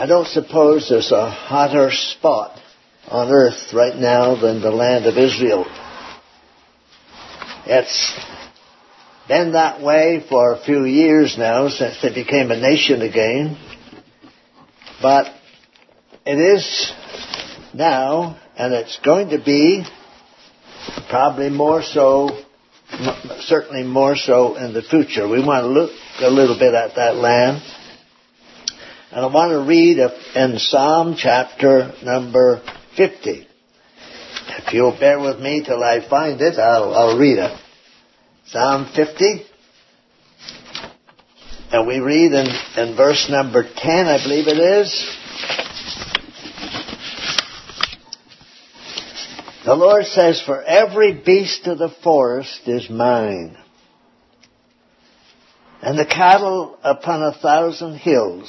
I don't suppose there's a hotter spot on earth right now than the land of Israel. It's been that way for a few years now since they became a nation again. But it is now, and it's going to be probably more so, certainly more so in the future. We want to look a little bit at that land. And I want to read in Psalm chapter number 50. If you'll bear with me till I find it, I'll read it. Psalm 50. And we read in verse number 10, I believe it is. The Lord says, "For every beast of the forest is mine, and the cattle upon 1,000 hills.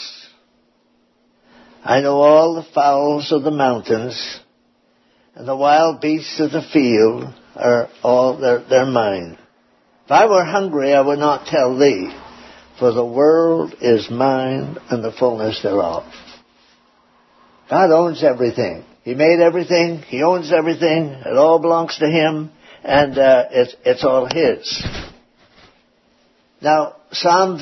I know all the fowls of the mountains, and the wild beasts of the field are all, they're mine. If I were hungry, I would not tell thee, for the world is mine and the fullness thereof." God owns everything. He made everything. He owns everything. It all belongs to Him, and it's all His. Now, Psalm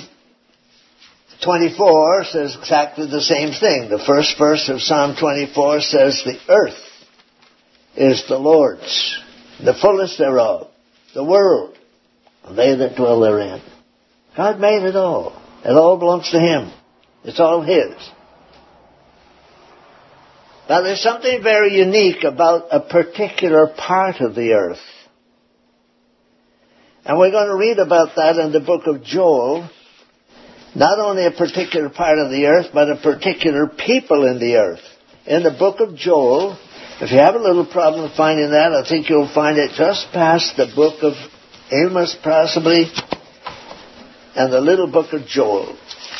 24 says exactly the same thing. The first verse of Psalm 24 says, "The earth is the Lord's, the fullness thereof, the world, and they that dwell therein." God made it all. It all belongs to Him. It's all His. Now, there's something very unique about a particular part of the earth. And we're going to read about that in the book of Joel. Not only a particular part of the earth, but a particular people in the earth. In the book of Joel, if you have a little problem finding that, I think you'll find it just past the book of Amos, possibly, and the little book of Joel.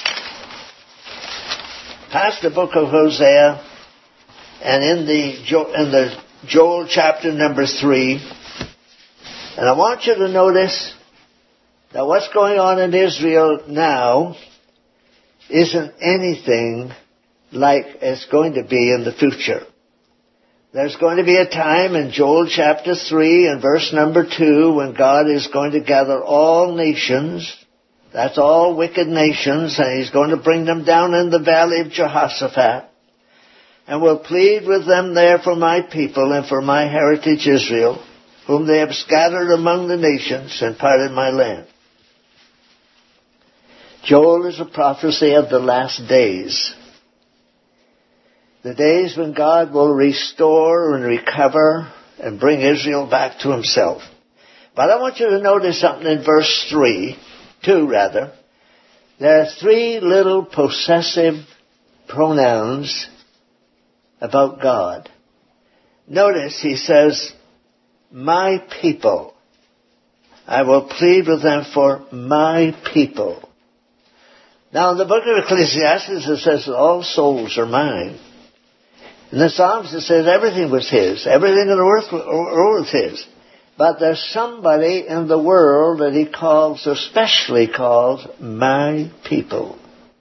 Past the book of Hosea, and in the Joel chapter number 3. And I want you to notice that what's going on in Israel now isn't anything like it's going to be in the future. There's going to be a time in Joel chapter 3 and verse number 2 when God is going to gather all nations, that's all wicked nations, and He's going to bring them down in the valley of Jehoshaphat, and will plead with them there for my people and for my heritage Israel, whom they have scattered among the nations and parted my land. Joel is a prophecy of the last days. The days when God will restore and recover and bring Israel back to Himself. But I want you to notice something in verse 2. There are 3 little possessive pronouns about God. Notice He says, "My people. I will plead with them for my people." Now in the book of Ecclesiastes it says all souls are mine. In the Psalms it says everything was His. Everything in the earth was His. But there's somebody in the world that He calls, especially calls, my people.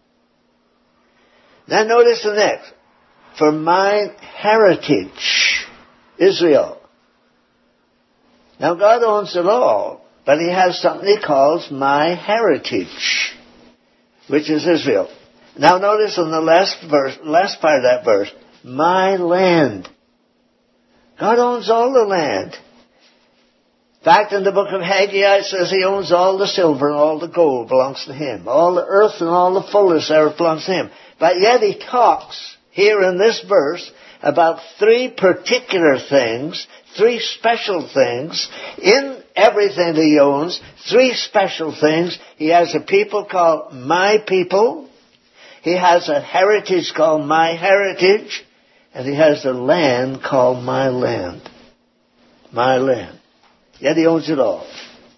Now notice the next. For my heritage, Israel. Now God owns it all, but He has something He calls my heritage, which is Israel. Now notice in the last part of that verse, my land. God owns all the land. In fact, in the book of Haggai it says He owns all the silver and all the gold belongs to Him. All the earth and all the fullness thereof belongs to Him. But yet He talks here in this verse about 3 particular things, 3 special things in everything that He owns, 3 special things. He has a people called my people. He has a heritage called my heritage. And He has a land called my land. My land. Yet He owns it all.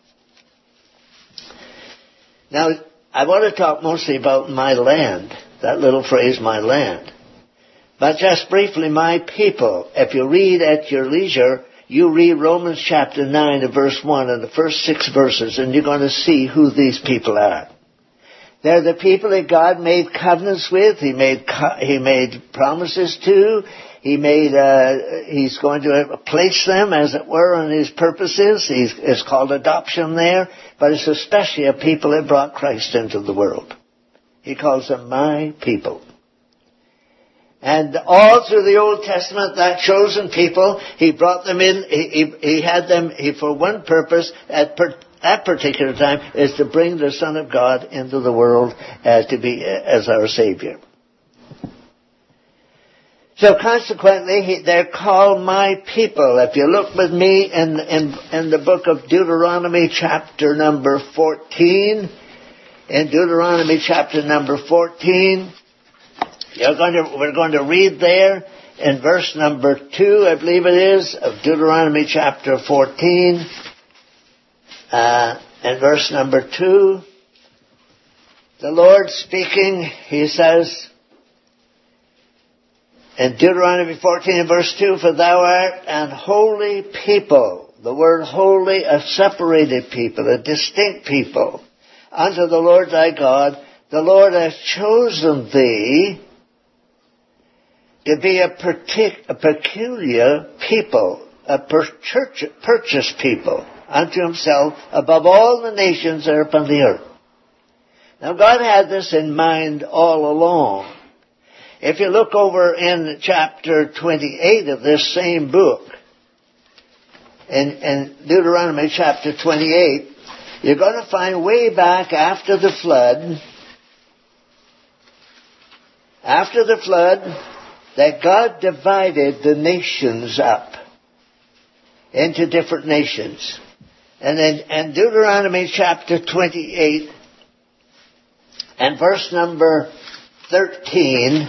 Now, I want to talk mostly about my land. That little phrase, my land. But just briefly, my people. If you read at your leisure, you read Romans chapter 9 and verse 1 and the first 6 verses, and you're going to see who these people are. They're the people that God made covenants with. He made promises to. He's going to place them, as it were, on His purposes. It's called adoption there, but it's especially a people that brought Christ into the world. He calls them my people. And all through the Old Testament, that chosen people, He brought them in, He had them for one purpose at that particular time, is to bring the Son of God into the world to be as our Savior. So consequently, they're called my people. If you look with me in the book of Deuteronomy chapter number 14, in Deuteronomy chapter number 14, we're going to read there in verse number 2, I believe it is, of Deuteronomy chapter 14, in verse number 2, the Lord speaking, He says, in Deuteronomy 14 verse 2, for thou art an holy people. The word holy, a separated people, a distinct people. Unto the Lord thy God, the Lord hath chosen thee to be a peculiar people, a purchased people unto Himself above all the nations that are upon the earth. Now God had this in mind all along. If you look over in chapter 28 of this same book, in Deuteronomy chapter 28, you're going to find way back after the flood, that God divided the nations up into different nations. And in Deuteronomy chapter 28 and verse number 13,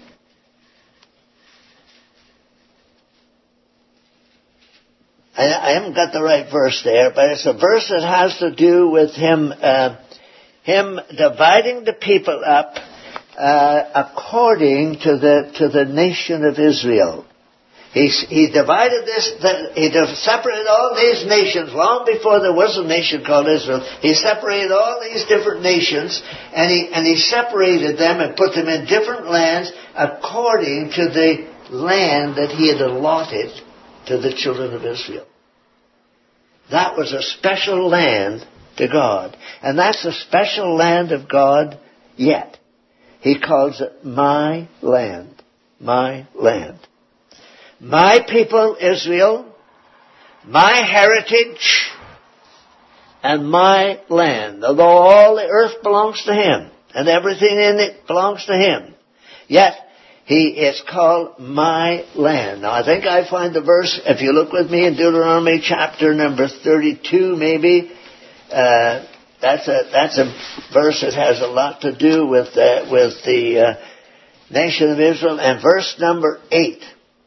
I haven't got the right verse there, but it's a verse that has to do with Him dividing the people up according to the nation of Israel. He divided he separated all these nations long before there was a nation called Israel. He separated all these different nations, and he separated them and put them in different lands according to the land that He had allotted to the children of Israel. That was a special land to God. And that's a special land of God yet. He calls it my land. My land. My people, Israel, my heritage, and my land. Although all the earth belongs to Him, and everything in it belongs to Him, yet He is called my land. Now I think I find the verse, if you look with me in Deuteronomy chapter number 32 maybe, that's a verse that has a lot to do with the nation of Israel. And verse number 8.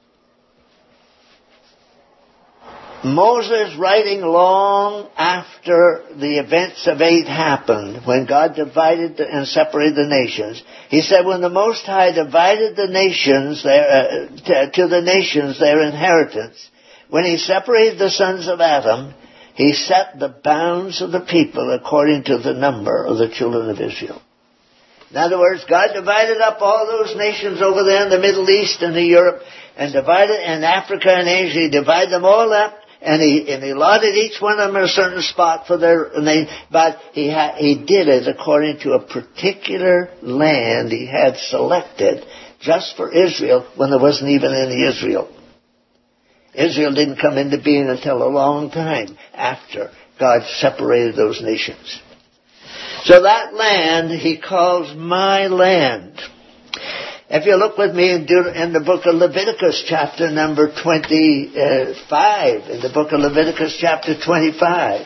Moses, writing long after the events of 8 happened, when God divided and separated the nations, he said, when the Most High divided the nations to the nations their inheritance, when He separated the sons of Adam, He set the bounds of the people according to the number of the children of Israel. In other words, God divided up all those nations over there in the Middle East and in Europe, and divided in Africa and Asia. He divided them all up. And he allotted each one of them a certain spot for their name, but he did it according to a particular land He had selected just for Israel when there wasn't even any Israel. Israel didn't come into being until a long time after God separated those nations. So that land He calls my land. If you look with me in the book of Leviticus, chapter number 25, in the book of Leviticus, chapter 25,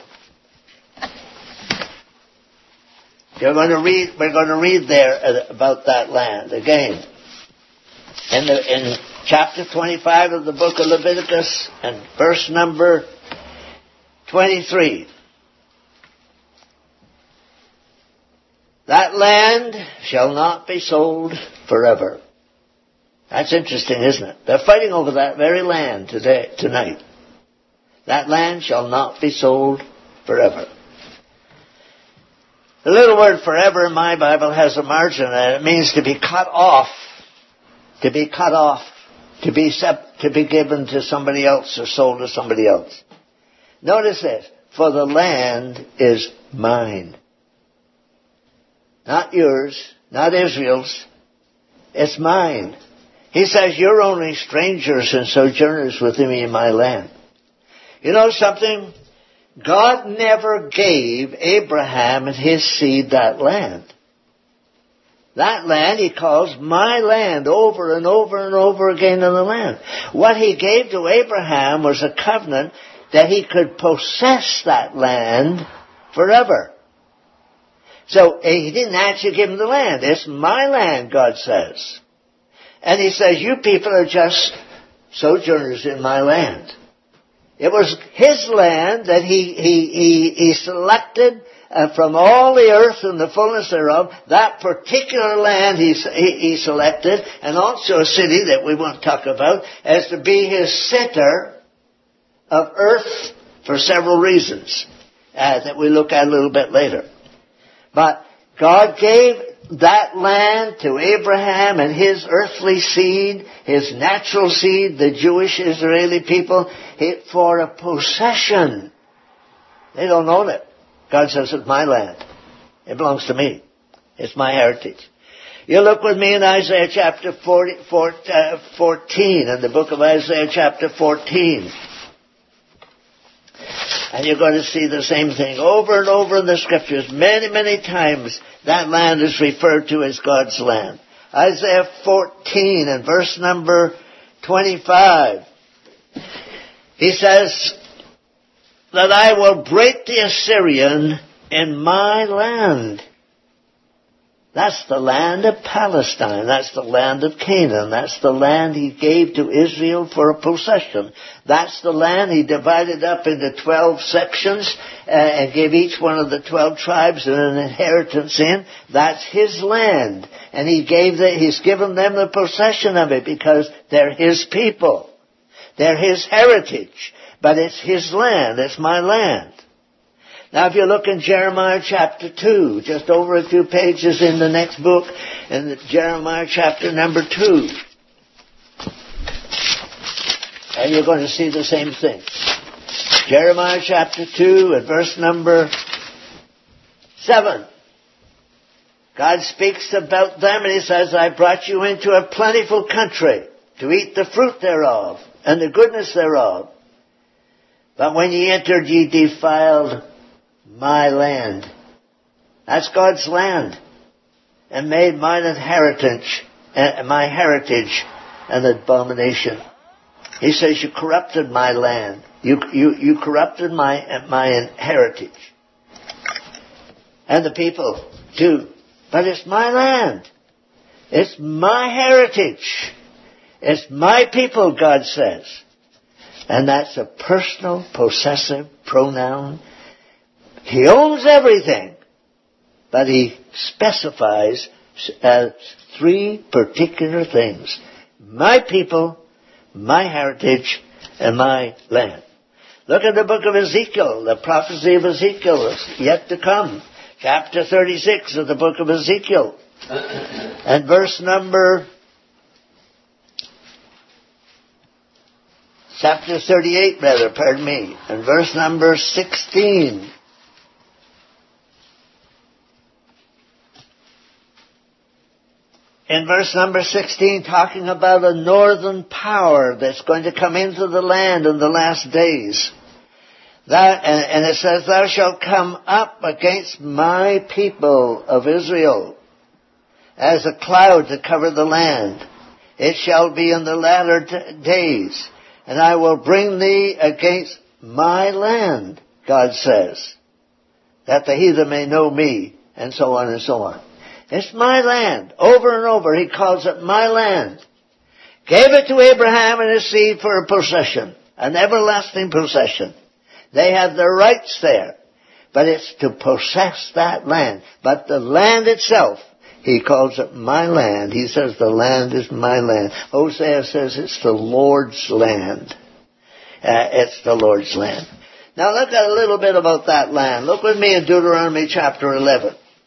we're going to read there about that land again. In chapter 25 of the book of Leviticus, and verse number 23. That land shall not be sold forever. That's interesting, isn't it? They're fighting over that very land tonight. That land shall not be sold forever. The little word forever in my Bible has a margin, and it means to be cut off. To be cut off. To be given to somebody else or sold to somebody else. Notice this. For the land is mine. Not yours, not Israel's. It's mine. He says, you're only strangers and sojourners with me in my land. You know something? God never gave Abraham and his seed that land. That land he calls my land over and over and over again in the land. What he gave to Abraham was a covenant that he could possess that land forever. So he didn't actually give him the land. It's my land, God says. And he says, you people are just sojourners in my land. It was his land that he selected from all the earth and the fullness thereof. That particular land he selected, and also a city that we won't talk about, as to be his center of earth for several reasons that we look at a little bit later. But God gave that land to Abraham and his earthly seed, his natural seed, the Jewish Israeli people, for a possession. They don't own it. God says, it's my land. It belongs to me. It's my heritage. You look with me in Isaiah chapter 14, in the book of Isaiah chapter 14. And you're going to see the same thing over and over in the Scriptures. Many, many times that land is referred to as God's land. Isaiah 14 and verse number 25. He says that I will break the Assyrian in my land. That's the land of Palestine. That's the land of Canaan. That's the land he gave to Israel for a possession. That's the land he divided up into 12 sections and gave each one of the 12 tribes an inheritance in. That's his land. And he's given them the possession of it because they're his people. They're his heritage. But it's his land. It's my land. Now, if you look in Jeremiah chapter 2, just over a few pages in the next book, in Jeremiah chapter number 2, and you're going to see the same thing. Jeremiah chapter 2 and verse number 7. God speaks about them and he says, I brought you into a plentiful country to eat the fruit thereof and the goodness thereof. But when ye entered, ye defiled my land. That's God's land. And made mine inheritance, my heritage, an abomination. He says, you corrupted my land. You corrupted my heritage. And the people too. But it's my land. It's my heritage. It's my people, God says. And that's a personal, possessive pronoun. He owns everything, but he specifies 3 particular things. My people, my heritage, and my land. Look at the book of Ezekiel. The prophecy of Ezekiel is yet to come. Chapter 36 of the book of Ezekiel. And verse number... Chapter 38, and verse number 16. In verse number 16, talking about a northern power that's going to come into the land in the last days. And it says, thou shalt come up against my people of Israel as a cloud to cover the land. It shall be in the latter days. And I will bring thee against my land, God says, that the heathen may know me, and so on and so on. It's my land. Over and over, he calls it my land. Gave it to Abraham and his seed for a possession, an everlasting possession. They have the rights there, but it's to possess that land. But the land itself, he calls it my land. He says the land is my land. Hosea says it's the Lord's land. It's the Lord's land. Now look at a little bit about that land. Look with me in Deuteronomy chapter 11.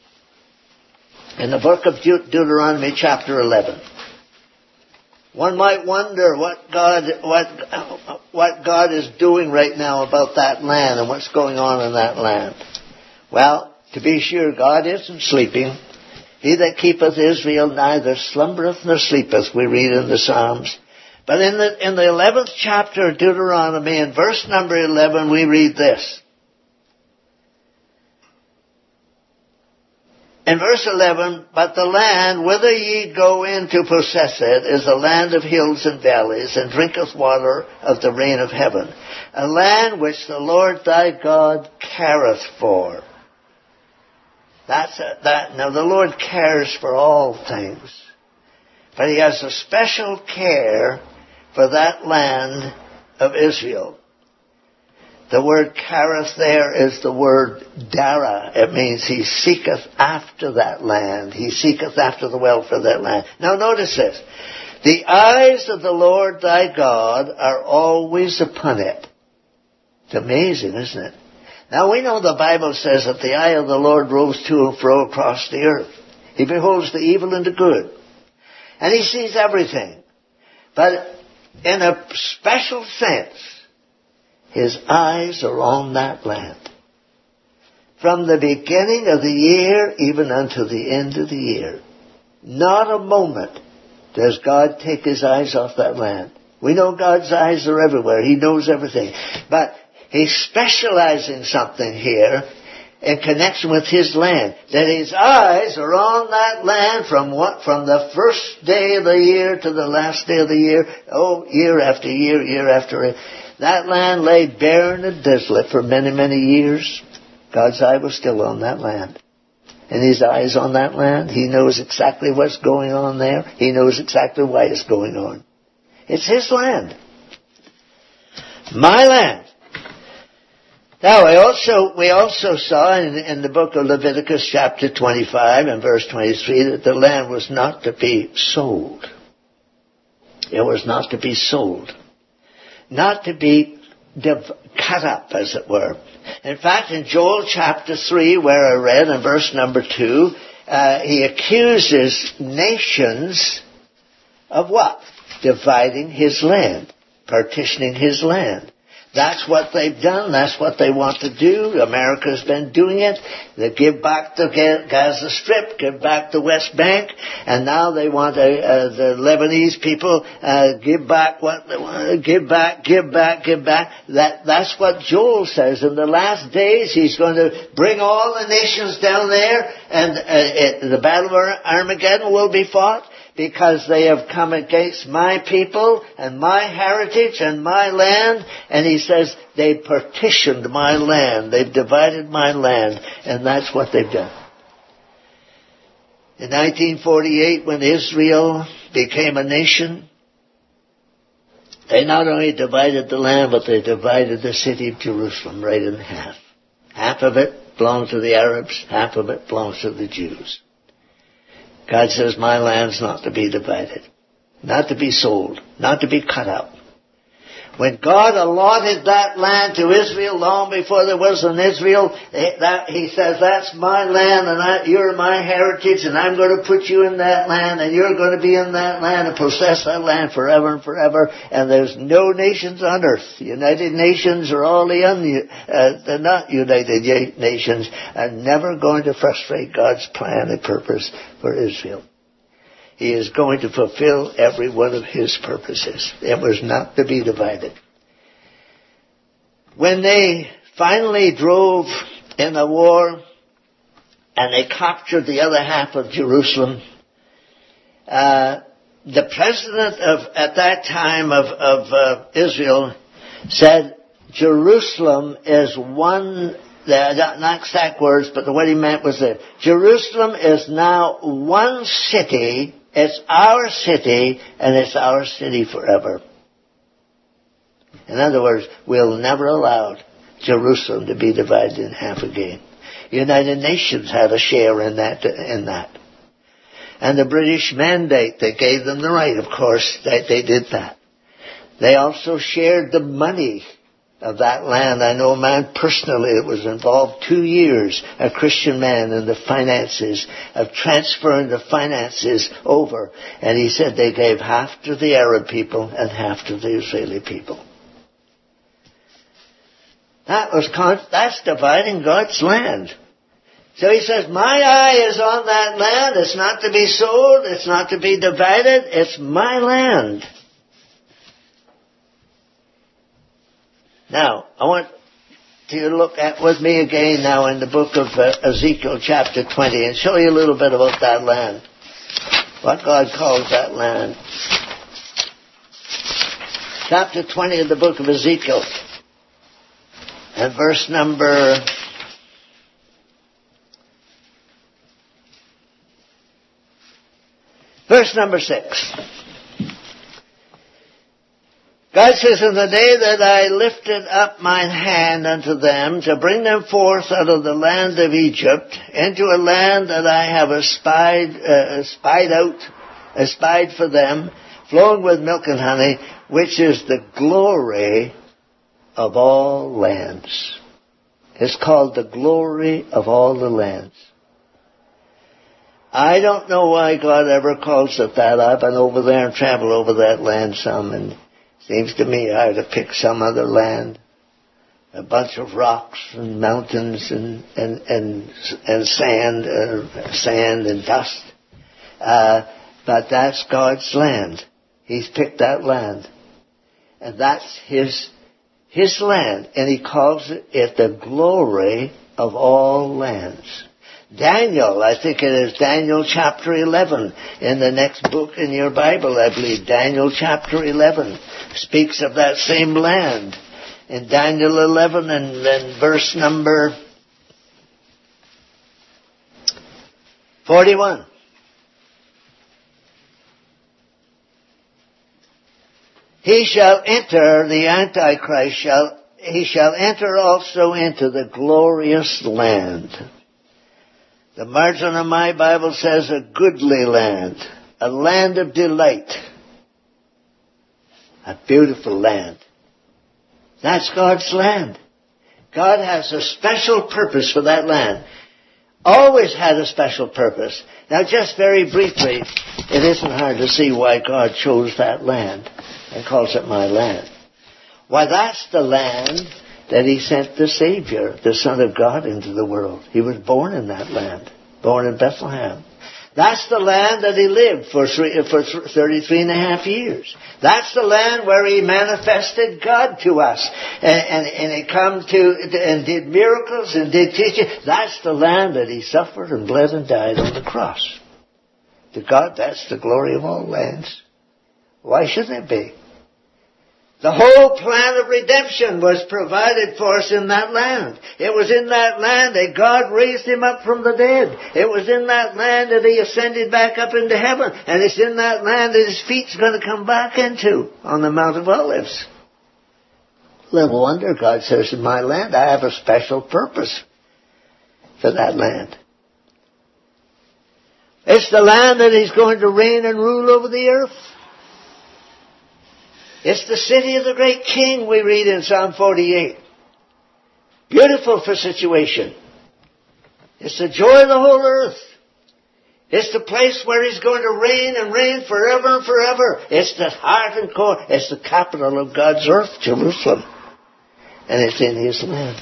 in the book of Deuteronomy chapter 11. One might wonder what God is doing right now about that land and what's going on in that land. Well, to be sure, God isn't sleeping. He that keepeth Israel neither slumbereth nor sleepeth, we read in the Psalms. But in the 11th chapter of Deuteronomy, in verse number 11, we read this. In verse 11, but the land whither ye go in to possess it is a land of hills and valleys, and drinketh water of the rain of heaven, a land which the Lord thy God careth for. Now the Lord cares for all things, but He has a special care for that land of Israel. The word careth there is the word dara. It means He seeketh after that land. He seeketh after the welfare of that land. Now notice this. The eyes of the Lord thy God are always upon it. It's amazing, isn't it? Now we know the Bible says that the eye of the Lord roves to and fro across the earth. He beholds the evil and the good. And He sees everything. But in a special sense, His eyes are on that land. From the beginning of the year even unto the end of the year. Not a moment does God take His eyes off that land. We know God's eyes are everywhere. He knows everything. But He's specializing something here in connection with His land. That His eyes are on that land from the first day of the year to the last day of the year. Oh, year after year, year after year. That land lay barren and desolate for many, many years. God's eye was still on that land. And His eye is on that land. He knows exactly what's going on there. He knows exactly why it's going on. It's His land. My land. Now, we also saw in the book of Leviticus chapter 25 and verse 23 that the land was not to be sold. It was not to be sold. Not to be cut up, as it were. In fact, in Joel chapter 3, where I read in verse number 2, he accuses nations of what? Dividing His land. Partitioning His land. That's what they've done. That's what they want to do. America's been doing it. They give back the Gaza Strip, give back the West Bank, and now they want the Lebanese people give back what they want. Give back. That's what Joel says. In the last days, He's going to bring all the nations down there, and the battle of Armageddon will be fought. Because they have come against my people and my heritage and my land. And He says, they've partitioned my land. They've divided my land. And that's what they've done. In 1948, when Israel became a nation, they not only divided the land, but they divided the city of Jerusalem right in half. Half of it belonged to the Arabs. Half of it belongs to the Jews. God says, my land's not to be divided, not to be sold, not to be cut up. When God allotted that land to Israel long before there was an Israel, He says, that's my land and you're my heritage and I'm going to put you in that land and you're going to be in that land and possess that land forever and forever. And there's no nations on earth. The United Nations or all the not United Nations are never going to frustrate God's plan and purpose for Israel. He is going to fulfill every one of His purposes. It was not to be divided. When they finally drove in the war and they captured the other half of Jerusalem, the president at that time of Israel said, Jerusalem is one, not exact words, but what he meant was that Jerusalem is now one city. It's our city, and it's our city forever. In other words, we'll never allow Jerusalem to be divided in half again. The United Nations had a share in that. And the British Mandate, they gave them the right, of course, they did that. They also shared the money of that land. I know a man personally that was involved 2 years, a Christian man, in the finances, of transferring the finances over. And he said they gave half to the Arab people and half to the Israeli people. That's dividing God's land. So he says, my eye is on that land. It's not to be sold. It's not to be divided. It's my land. Now, I want you to look at with me again now in the book of Ezekiel chapter 20 and show you a little bit about that land. What God calls that land. Chapter 20 of the book of Ezekiel. And verse number 6. God says, in the day that I lifted up mine hand unto them to bring them forth out of the land of Egypt into a land that I have espied for them, flowing with milk and honey, which is the glory of all lands. It's called the glory of all the lands. I don't know why God ever calls it that. I've been over there and traveled over that land some, and it seems to me I ought to pick some other land. A bunch of rocks and mountains and sand and dust. But that's God's land. He's picked that land. And that's His land. And He calls it the glory of all lands. Daniel, I think it is Daniel chapter 11 in the next book in your Bible, I believe. Daniel chapter 11 speaks of that same land. In Daniel 11 and then verse number 41. He shall enter, the Antichrist he shall enter also into the glorious land. The margin of my Bible says a goodly land, a land of delight, a beautiful land. That's God's land. God has a special purpose for that land. Always had a special purpose. Now just very briefly, it isn't hard to see why God chose that land and calls it my land. Why, that's the land that He sent the Savior, the Son of God, into the world. He was born in that land, born in Bethlehem. That's the land that He lived for 33 and a half years. That's the land where He manifested God to us. And He come and did miracles and did teaching. That's the land that He suffered and bled and died on the cross. To God, that's the glory of all lands. Why shouldn't it be? The whole plan of redemption was provided for us in that land. It was in that land that God raised Him up from the dead. It was in that land that He ascended back up into heaven. And it's in that land that His feet's going to come back into on the Mount of Olives. Little wonder God says, in my land I have a special purpose for that land. It's the land that He's going to reign and rule over the earth. It's the city of the great king, we read in Psalm 48. Beautiful for situation. It's the joy of the whole earth. It's the place where He's going to reign and reign forever and forever. It's the heart and core. It's the capital of God's earth, Jerusalem. And it's in His land.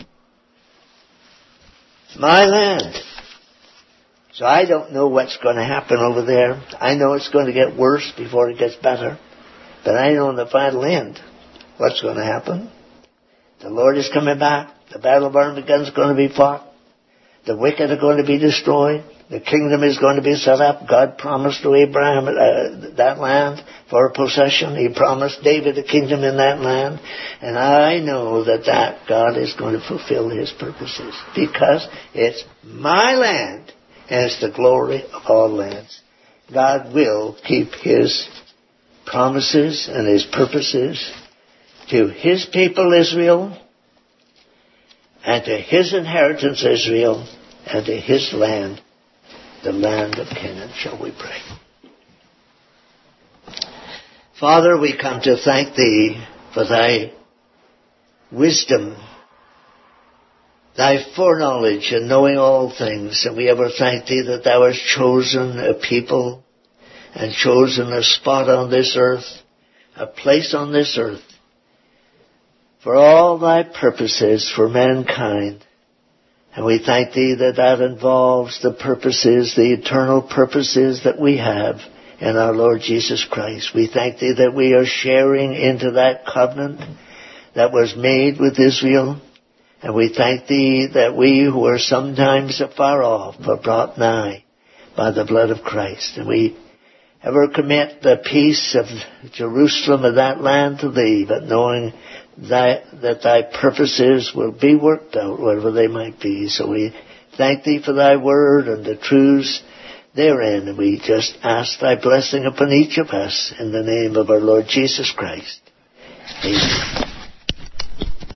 It's my land. So I don't know what's going to happen over there. I know it's going to get worse before it gets better. But I know in the final end what's going to happen. The Lord is coming back. The battle of Armageddon is going to be fought. The wicked are going to be destroyed. The kingdom is going to be set up. God promised to Abraham that land for a possession. He promised David a kingdom in that land. And I know that God is going to fulfill His purposes. Because it's my land and it's the glory of all lands. God will keep His promises and His purposes to His people Israel and to His inheritance Israel and to His land, the land of Canaan. Shall we pray? Father, we come to thank Thee for Thy wisdom, thy foreknowledge and knowing all things. And we ever thank thee that thou hast chosen a people and chosen a spot on this earth, a place on this earth, for all thy purposes for mankind. And we thank thee that that involves the purposes, the eternal purposes that we have in our Lord Jesus Christ. We thank thee that we are sharing into that covenant that was made with Israel. And we thank thee that we who are sometimes afar off are brought nigh by the blood of Christ. And we ever commit the peace of Jerusalem and that land to thee, but knowing that thy purposes will be worked out, whatever they might be. So we thank thee for thy word and the truths therein. And we just ask thy blessing upon each of us in the name of our Lord Jesus Christ. Amen.